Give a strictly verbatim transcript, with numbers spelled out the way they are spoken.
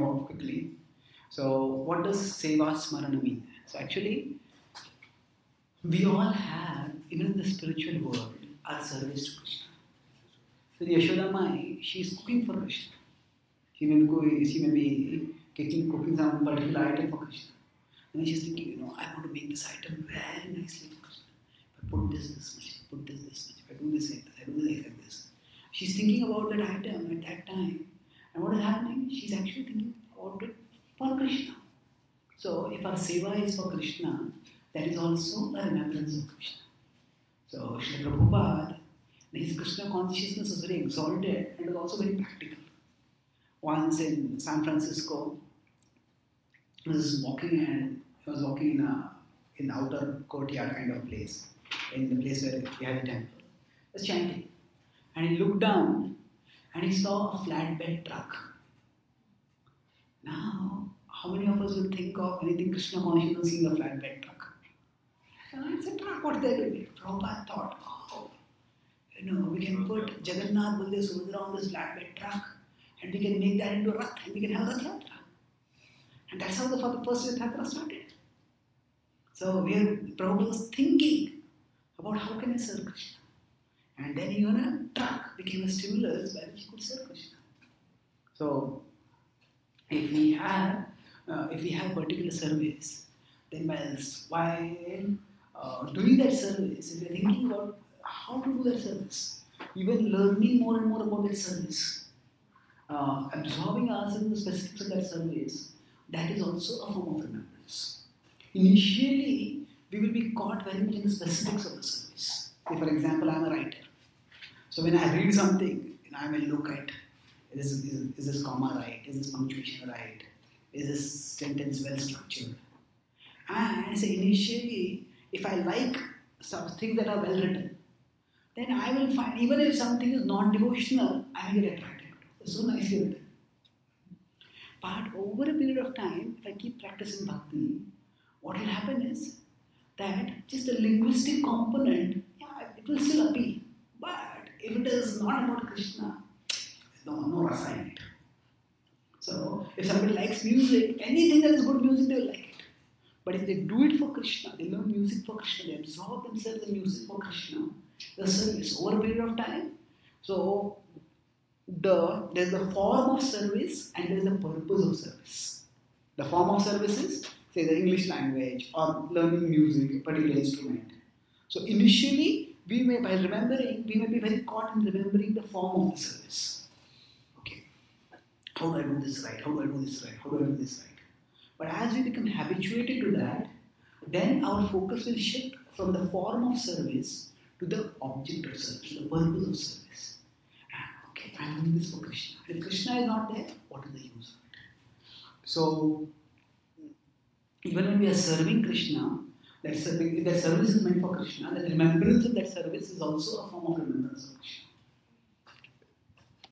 know quickly. So, what does Seva Smarana mean? So, actually, we all have, even in the spiritual world, our service to Krishna. So, the Yashoda Mai, she is cooking for Krishna. She may be, she may be cooking, cooking some particular item for Krishna. And she's thinking, you know, I want to make this item very nicely for Krishna. If I put this this much, if I put this this much, if I do this like this, I do this like this. She's thinking about that item at that time. And what is happening? She's actually thinking about it for Krishna. So if our seva is for Krishna, that is also a remembrance of Krishna. So Srila Prabhupada, his Krishna consciousness was very exalted and was also very practical. Once in San Francisco, he was walking and he was walking in a in the outer courtyard kind of place, in the place where we have a temple. He was chanting. And he looked down and he saw a flatbed truck. Now, how many of us would think of anything Krishna conscious seeing a flatbed truck? Uh, it's a truck, what they're doing. Prabhupada thought, oh, you know, we can put Jagannath Baldev Subhadra on this flatbed truck and we can make that into a Rath and we can have Rath Yatra. And that's how the first Rath Yatra started. So we are, Prabhupada was thinking about how can I serve Krishna. And then even a truck became a stimulus by which he could serve Krishna. So if we have uh, if we have particular service, then while uh, doing that service, if we are thinking about how to do that service, even learning more and more about that service, uh, absorbing ourselves in the specifics of that service, that is also a form of remembrance. Initially, we will be caught very much in the specifics of the service. Say, for example, I am a writer. So when I read something, you know, I will look at is, is, is this comma right? Is this punctuation right? Is this sentence well structured? And so initially, if I like some things that are well written, then I will find, even if something is non-devotional, I will get attracted to it. It's so nicely written. But over a period of time, if I keep practicing bhakti, what will happen is that just the linguistic component, yeah, it will still appeal. But if it is not about Krishna, no, no rasa in it. So, if somebody likes music, anything that is good music, they will like it. But if they do it for Krishna, they learn music for Krishna, they absorb themselves in music for Krishna, the service over a period of time. So, the there's the form of service and there's the purpose of service. The form of service is, say, the English language or learning music, a particular instrument. So, initially, we may, by remembering, we may be very caught in remembering the form of the service. Okay, how do I do this right? How do I do this right? How do I do this right? But as we become habituated to that, then our focus will shift from the form of service to the object of service, to the purpose of service. And, okay, I'm doing this for Krishna. If Krishna is not there, what is the use of it? So, even when we are serving Krishna, that service, if that service is meant for Krishna, the remembrance of that service is also a form of remembrance of Krishna.